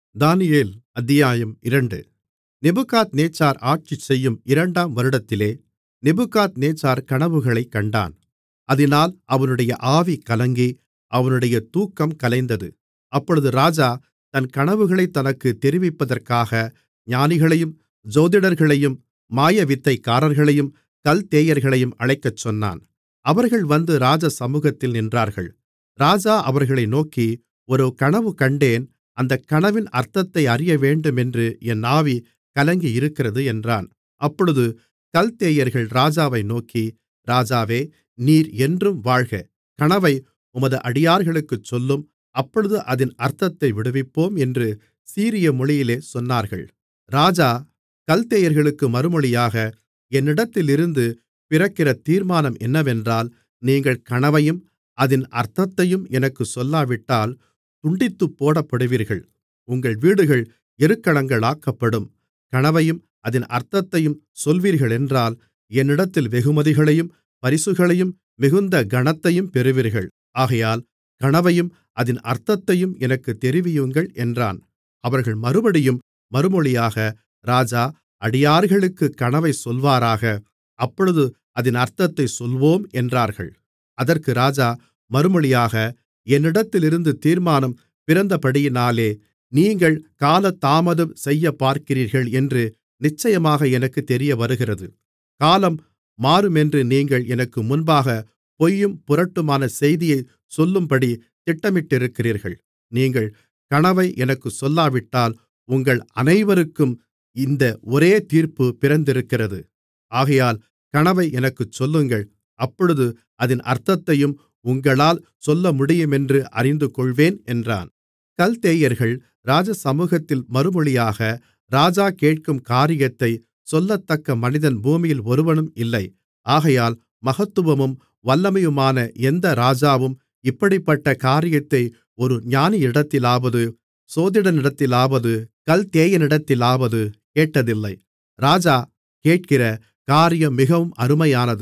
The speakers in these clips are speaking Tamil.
தானியேல் அத்தியாயம் 2. நேபுகாத்நேச்சார் ஆட்சிசெய்யும் 2 ஆம் வருடத்திலே நேபுகாத்நேச்சார் கனவுகளைக் கண்டான். அதினால் அவனுடைய ஆவி கலங்கி அவனுடைய தூக்கம் கலைந்தது. அப்பொழுது ராஜா தன் கனவுகளைத் தனக்குத் தெரிவிப்பதற்காக ஞானிகளையும் ஜோதிடர்களையும் மாயவித்தைக்காரர்களையும் கல்தேயர்களையும் அழைக்கச் சொன்னான். அவர்கள் வந்து ராஜசமுகத்தில் நின்றார்கள். ராஜா அவர்களை நோக்கி, ஒரு கனவு கண்டேன், அந்தக் கனவின் அர்த்தத்தை அறியவேண்டுமென்று என் ஆவி கலங்கியிருக்கிறது என்றான். அப்பொழுது கல்தேயர்கள் ராஜாவை நோக்கி, ராஜாவே, நீர் என்றும் வாழ்க. கனவை உமது அடியார்களுக்குச் சொல்லும், அப்பொழுது அதின் அர்த்தத்தை விடுவிப்போம் என்று சீரிய மொழியிலே சொன்னார்கள். ராஜா கல்தேயர்களுக்கு மறுமொழியாக, என்னிடத்திலிருந்து பிறக்கிற தீர்மானம் என்னவென்றால், நீங்கள் கனவையும் அதின் அர்த்தத்தையும் எனக்குச் சொல்லாவிட்டால் துண்டித்துப்போடப்படுவீர்கள். உங்கள் வீடுகள் எருக்களங்களாக்கப்படும். கனவையும் அதின் அர்த்தத்தையும் சொல்வீர்களென்றால் என்னிடத்தில் வெகுமதிகளையும் பரிசுகளையும் மிகுந்த கனத்தையும் பெறுவீர்கள். ஆகையால் கனவையும் அதின் அர்த்தத்தையும் எனக்குத் தெரிவியுங்கள் என்றான். அவர்கள் மறுபடியும் மறுமொழியாக, ராஜா அடியார்களுக்குக் கனவைச் சொல்வாராக, அப்பொழுது அதின் அர்த்தத்தைச் சொல்வோம் என்றார்கள். அதற்கு ராஜா மறுமொழியாக, என்னிடத்திலிருந்து தீர்மானம் பிறந்தபடியினாலே நீங்கள் காலதாமதம் செய்யப்பார்க்கிறீர்கள் என்று நிச்சயமாக எனக்குத் தெரியவருகிறது. காலம் மாறுமென்று நீங்கள் எனக்கு முன்பாக பொய்யும் புரட்டுமான செய்தியைச் சொல்லும்படி திட்டமிட்டிருக்கிறீர்கள். நீங்கள் கனவை எனக்குச் சொல்லாவிட்டால் உங்கள் அனைவருக்கும் இந்த ஒரே தீர்ப்பு பிறந்திருக்கிறது. ஆகையால் கனவை எனக்குச் சொல்லுங்கள், அப்பொழுது அதின் அர்த்தத்தையும் உங்களால் சொல்லமுடியுமென்று அறிந்துகொள்வேன் என்றான். கல்தேயர்கள் ராஜசமுகத்தில் மறுமொழியாக, ராஜா கேட்கும் காரியத்தைச் சொல்லத்தக்க மனிதன் பூமியில் ஒருவனும் இல்லை. ஆகையால் மகத்துவமும் வல்லமையுமான எந்த ராஜாவும் இப்படிப்பட்ட காரியத்தை ஒரு ஞானியிடத்திலாவது சோதிடனிடத்திலாவது கல்தேயனிடத்திலாவது கேட்டதில்லை. ராஜா கேட்கிற காரியம் மிகவும் அருமையானது.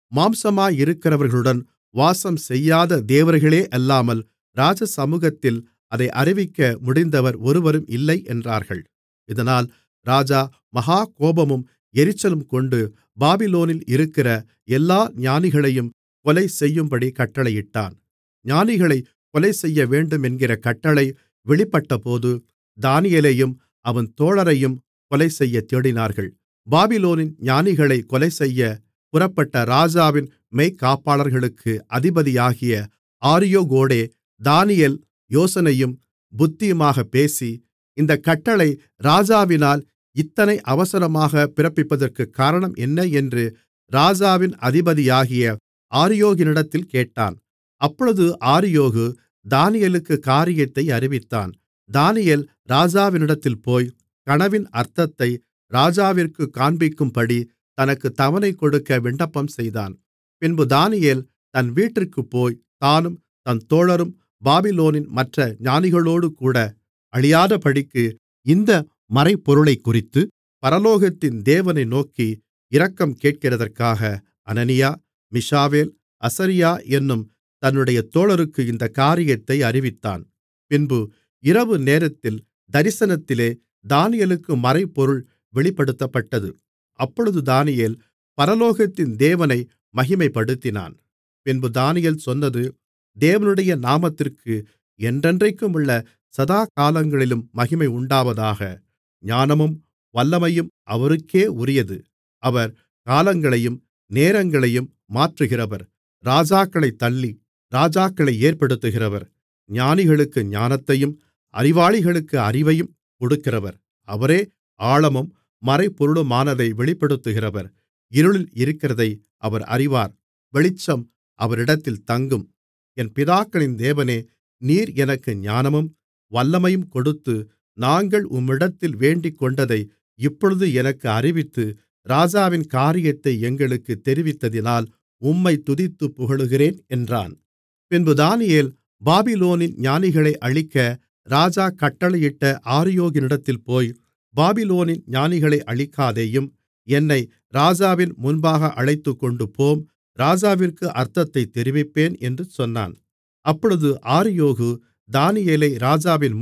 மாம்சமாயிருக்கிறவர்களுடன் வாசம் செய்யாத தேவர்களே அல்லாமல் ராஜசமுகத்தில் அதை அறிவிக்க முடிந்தவர் ஒருவரும் இல்லை என்றார்கள். இதனால் ராஜா மகா கோபமும் எரிச்சலும் கொண்டு பாபிலோனில் இருக்கிற எல்லா ஞானிகளையும் கொலை செய்யும்படி கட்டளையிட்டான். ஞானிகளைக் கொலைசெய்யவேண்டுமென்கிற கட்டளை வெளிப்பட்டபோது தானியேலையும் அவன் தோழரையும் கொலைசெய்யத் தேடினார்கள். பாபிலோனின் ஞானிகளைக் கொலைசெய்ய புறப்பட்ட ராஜாவின் மெய்க்காப்பாளர்களுக்கு அதிபதியாகிய ஆரியோகோடே தானியேல் யோசனையும் புத்தியுமாகப் பேசி, இந்தக் கட்டளை ராஜாவினால் இத்தனை அவசரமாகப் பிறப்பிப்பதற்குக் காரணம் என்ன என்று ராஜாவின் அதிபதியாகிய ஆரியோகினிடத்தில் கேட்டான். அப்பொழுது ஆரியோகு தானியேலுக்குக் காரியத்தை அறிவித்தான். தானியேல் ராஜாவினிடத்தில் போய் கனவின் அர்த்தத்தை ராஜாவிற்குக் காண்பிக்கும்படி தனக்குத் தவணை கொடுக்க விண்ணப்பம் செய்தான். பின்பு தானியேல் தன் வீட்டிற்குப் போய் தானும் தன் தோழரும் பாபிலோனின் மற்ற ஞானிகளோடுகூட அழியாதபடிக்கு இந்த மறைபொருளைக்குறித்து பரலோகத்தின் தேவனை நோக்கி இரக்கம் கேட்கிறதற்காக அனனியா, மிஷாவேல், அசரியா என்னும் தன்னுடைய தோழருக்கு இந்தக் காரியத்தை அறிவித்தான். பின்பு இரவு நேரத்தில் தரிசனத்திலே தானியேலுக்கு மறைபொருள் வெளிப்படுத்தப்பட்டது. அப்பொழுது தானியேல் பரலோகத்தின் தேவனை மகிமைப்படுத்தினான். பின்பு தானியேல் சொன்னது, தேவனுடைய நாமத்திற்கு என்றென்றைக்குமுள்ள சதாகாலங்களிலும் மகிமை உண்டாவதாக. ஞானமும் வல்லமையும் அவருக்கே உரியது. அவர் காலங்களையும் நேரங்களையும் மாற்றுகிறவர். ராஜாக்களைத் தள்ளி ராஜாக்களை ஏற்படுத்துகிறவர். ஞானிகளுக்கு ஞானத்தையும் அறிவாளிகளுக்கு அறிவையும் கொடுக்கிறவர். அவரே ஆழமும் மறைபொருளுமானதை வெளிப்படுத்துகிறவர். இருளில் இருக்கிறதை அவர் அறிவார். வெளிச்சம் அவரிடத்தில் தங்கும். என் பிதாக்களின் தேவனே, நீர் எனக்கு ஞானமும் வல்லமையும் கொடுத்து நாங்கள் உம்மிடத்தில் வேண்டிக்கொண்டதை இப்பொழுது எனக்கு அறிவித்து ராஜாவின் காரியத்தை எங்களுக்குத் தெரிவித்ததினால் உம்மைத் துதித்துப் புகழுகிறேன் என்றான். பின்பு தானியேல் பாபிலோனின் ஞானிகளை அழிக்க ராஜா கட்டளையிட்ட ஆரியோகினிடத்தில் போய், பாபிலோனின் ஞானிகளை அழிக்காதேயும், என்னை ராஜாவின் முன்பாக அழைத்துக்கொண்டுபோம், ராஜாவிற்கு அர்த்தத்தைத் தெரிவிப்பேன் என்று சொன்னான். அப்பொழுது ஆரியோகு தானியேலை ராஜாவின் முன்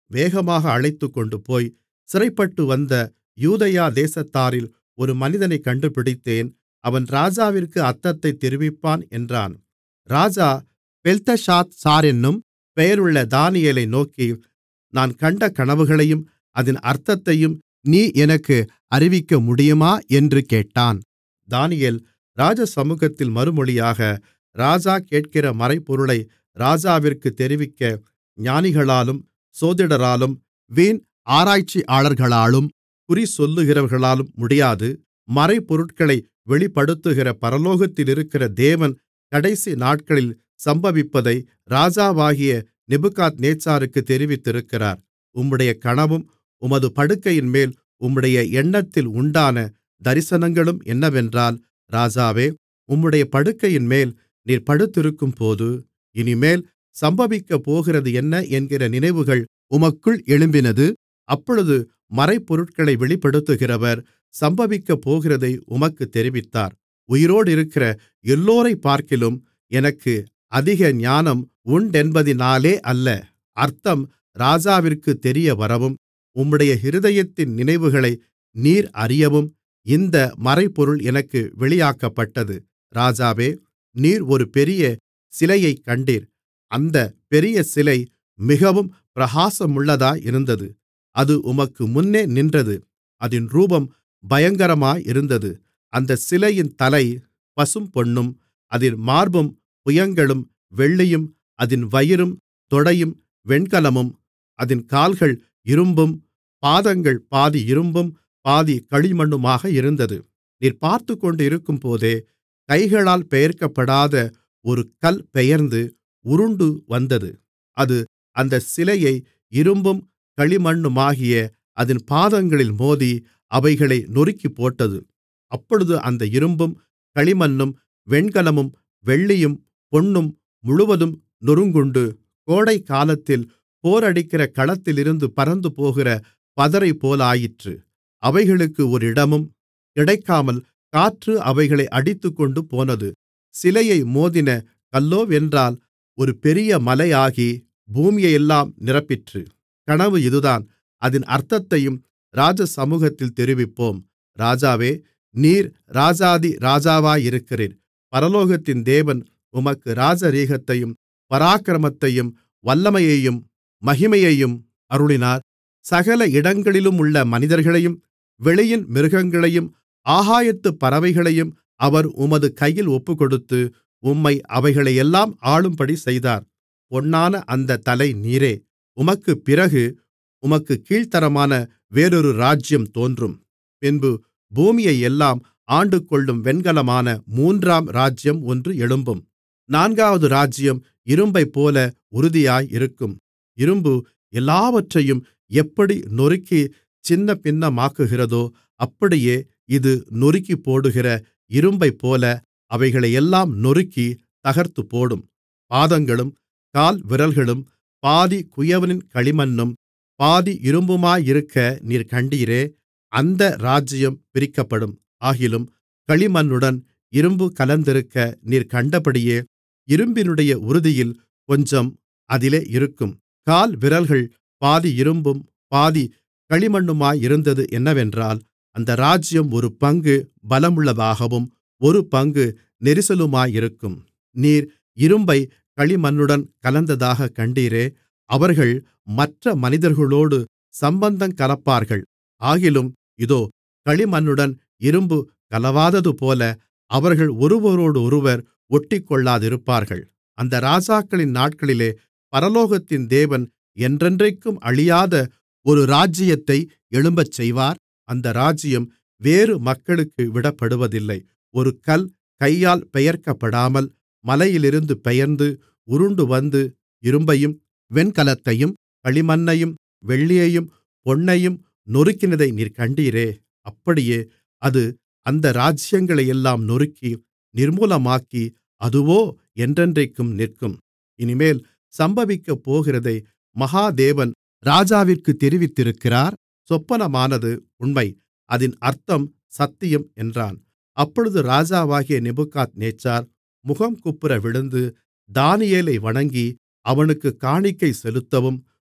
வேகமாக அழைத்துக்கொண்டுபோய் சிறைப்பட்டு வந்த யூதேயா தேசத்தாரில் ஒரு மனிதனைக் கண்டுபிடித்தேன். அவன் ராஜாவிற்கு அர்த்தத்தைத் தெரிவிப்பான் என்றான். ராஜா பெல்தெஷாத்சாரென்னும் பெயருள்ள தானியேலை நோக்கி, நான் கண்ட கனவுகளையும் அதின் அர்த்தத்தையும் நீ எனக்கு அறிவிக்க முடியுமா என்று கேட்டான். தானியேல் ராஜசமுகத்தில் மறுமொழியாக, ராஜா கேட்கிற மறைபொருளை ராஜாவிற்கு தெரிவிக்க ஞானிகளாலும் சோதிடராலும் வீண் ஆராய்ச்சியாளர்களாலும் குறிசொல்லுகிறவர்களாலும் முடியாது. மறைபொருட்களை வெளிப்படுத்துகிற பரலோகத்திலிருக்கிற தேவன் கடைசி நாட்களில் சம்பவிப்பதை ராஜாவாகிய நேபுகாத்நேச்சாருக்கு தெரிவித்திருக்கிறார். உம்முடைய கனவும் உமது படுக்கையின்மேல் உம்முடைய எண்ணத்தில் உண்டான தரிசனங்களும் என்னவென்றால், ராஜாவே, உம்முடைய படுக்கையின்மேல் நீர் படுத்திருக்கும்போது இனிமேல் சம்பவிக்கப்போகிறது என்ன என்கிற நினைவுகள் உமக்குள் எழும்பினது. அப்பொழுது மறைபொருட்களை வெளிப்படுத்துகிறவர் சம்பவிக்கப்போகிறதை உமக்குத் தெரிவித்தார். உயிரோடிருக்கிற எல்லோரைப்பார்க்கிலும் எனக்கு அதிக ஞானம் உண்டென்பதினாலே அல்ல, அர்த்தம் ராஜாவிற்குத் தெரியவரவும் உம்முடைய இருதயத்தின் நினைவுகளை நீர் அறியவும் இந்த மறைபொருள் எனக்கு வெளியாக்கப்பட்டது. ராஜாவே, நீர் ஒரு பெரிய சிலையைக் கண்டீர். அந்தப் பெரிய சிலை மிகவும் பிரகாசமுள்ளதாயிருந்தது. அது உமக்கு முன்னே நின்றது. அதின் ரூபம் பயங்கரமாயிருந்தது. அந்தச் சிலையின் தலை பசும்பொன்னும் அதின் மார்பும் புயங்களும் வெள்ளியும் அதின் வயிறும் தொடையும் வெண்கலமும் அதின் கால்கள் இரும்பும் பாதங்கள் பாதி இரும்பும் பாதி களிமண்ணுமாக இருந்தது. நீர் பார்த்துக்கொண்டிருக்கும்போதே கைகளால் பெயர்க்கப்படாத ஒரு கல் பெயர்ந்து உருண்டு வந்தது. அது அந்தச் சிலையை இரும்பும் களிமண்ணுமாகிய அதின் பாதங்களில் மோதி அவைகளை நொறுக்கிப்போட்டது. அப்பொழுது அந்த இரும்பும் களிமண்ணும் வெண்கலமும் வெள்ளியும் பொன்னும் முழுவதும் நொறுங்குண்டு கோடைக்காலத்தில் போரடிக்கிற களத்திலிருந்து பறந்துபோகிற பதரைப்போலாயிற்று. அவைகளுக்கு ஒரு இடமும் கிடைக்காமல் காற்று அவைகளை அடித்துக்கொண்டு போனது. சிலையை மோதின கல்லோவென்றால் ஒரு பெரிய மலையாகி பூமியையெல்லாம் நிரப்பிற்று. கனவு இதுதான். அதின் அர்த்தத்தையும் ராஜசமுகத்தில் தெரிவிப்போம். ராஜாவே, நீர் ராஜாதி ராஜாவாயிருக்கிறீர். பரலோகத்தின் தேவன் உமக்கு ராஜரீகத்தையும் பராக்கிரமத்தையும் வல்லமையையும் மகிமையையும் அருளினார். சகல இடங்களிலுமுள்ள மனிதர்களையும் வெளியின் மிருகங்களையும் ஆகாயத்துப் பறவைகளையும் அவர் உமது கையில் ஒப்புக்கொடுத்து உம்மை அவைகளையெல்லாம் ஆளும்படி செய்தார். பொன்னான அந்த தலை நீரே. உமக்குப் பிறகு உமக்குக் கீழ்த்தரமான வேறொரு ராஜ்யம் தோன்றும். பின்பு பூமியையெல்லாம் ஆண்டுகொள்ளும் வெண்கலமான மூன்றாம் ராஜ்யம் ஒன்று எழும்பும். நான்காவது ராஜ்யம் இரும்பைப்போல உறுதியாயிருக்கும். இரும்பு எல்லாவற்றையும் எப்படி நொறுக்கிச் சின்னபின்னமாக்குகிறதோ அப்படியே இது நொறுக்கிப்போடுகிற இரும்பைப்போல அவைகளையெல்லாம் நொறுக்கித் தகர்த்துப்போடும். பாதங்களும் கால்விரல்களும் பாதி குயவனின் களிமண்ணும் பாதி இரும்புமாயிருக்க நீர் கண்டீரே. அந்த ராஜ்யம் பிரிக்கப்படும். ஆகிலும் களிமண்ணுடன் இரும்பு கலந்திருக்க நீர் கண்டபடியே இரும்பினுடைய உறுதியில் கொஞ்சம் அதிலே இருக்கும். கால்விரல்கள் பாதி இரும்பும் பாதி களிமண்ணுமாயிருந்தது என்னவென்றால், அந்த ராஜ்யம் ஒரு பங்கு பலமுள்ளதாகவும் ஒரு பங்கு நெரிசலுமாயிருக்கும். நீர் இரும்பைக் களிமண்ணுடன் கலந்ததாகக் கண்டீரே. அவர்கள் மற்ற மனிதர்களோடு சம்பந்தங்கலப்பார்கள். ஆகிலும் இதோ, களிமண்ணுடன் இரும்பு கலவாததுபோல அவர்கள் ஒருவரோடொருவர் ஒட்டிக்கொள்ளாதிருப்பார்கள். அந்த ராஜாக்களின் நாட்களிலே பரலோகத்தின் தேவன் என்றென்றைக்கும் அழியாத ஒரு ராஜ்ஜியத்தை எழும்பச்செய்வார். அந்த ராஜ்ஜியம் வேறு மக்களுக்கு விடப்படுவதில்லை. ஒரு கல் கையால் பெயர்க்கப்படாமல் மலையிலிருந்து பெயர்ந்து உருண்டுவந்து இரும்பையும் வெண்கலத்தையும் களிமண்ணையும் வெள்ளியையும் பொன்னையும் நொறுக்கினதை நீர் கண்டீரே. அப்படியே அது அந்த ராஜ்யங்களையெல்லாம் நொறுக்கி நிர்மூலமாக்கி அதுவோ என்றென்றைக்கும் நிற்கும். இனிமேல் சம்பவிக்கப்போகிறதை மகாதேவன் ராஜாவிற்குத் தெரிவித்திருக்கிறார். சொப்பனமானது உண்மை, அதின் அர்த்தம் சத்தியம் என்றான். அப்பொழுது ராஜாவாகிய நேபுகாத்நேச்சார் முகங்குப்புற விழுந்து தானியேலை வணங்கி அவனுக்குக் காணிக்கை செலுத்தவும்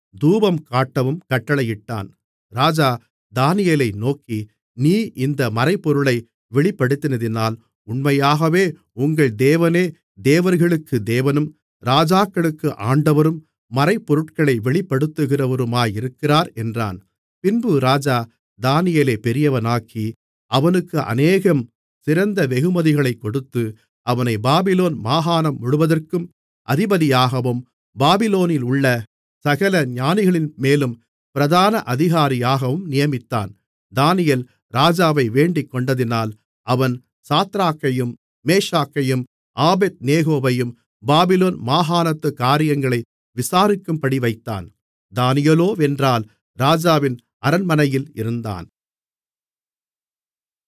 தூபம் காட்டவும் கட்டளையிட்டான். ராஜா தானியேலை நோக்கி, நீ இந்த மறைபொருளை வெளிப்படுத்தினதினால் உண்மையாகவே உங்கள் தேவனே தேவர்களுக்கு தேவனும் ராஜாக்களுக்கு ஆண்டவரும் மறைபொருட்களை வெளிப்படுத்துகிறவருமாயிருக்கிறார் என்றான். பின்பு ராஜா தானியேலைப் பெரியவனாக்கி அவனுக்கு அநேகம் சிறந்த வெகுமதிகளைக் கொடுத்து அவனை பாபிலோன் மாகாணம் முழுவதற்கும் அதிபதியாகவும் பாபிலோனிலுள்ள சகல ஞானிகளின்மேலும் பிரதான அதிகாரியாகவும் நியமித்தான். தானியேல் ராஜாவை வேண்டிக்கொண்டதினால் அவன் சாத்ராக்கையும் மேஷாக்கையும் ஆபேத்நேகோவையும் பாபிலோன் மாகாணத்து காரியங்களை விசாரிக்கும்படி வைத்தான். தானியேலோவென்றால் ராஜாவின் அரண்மனையில் இருந்தான்.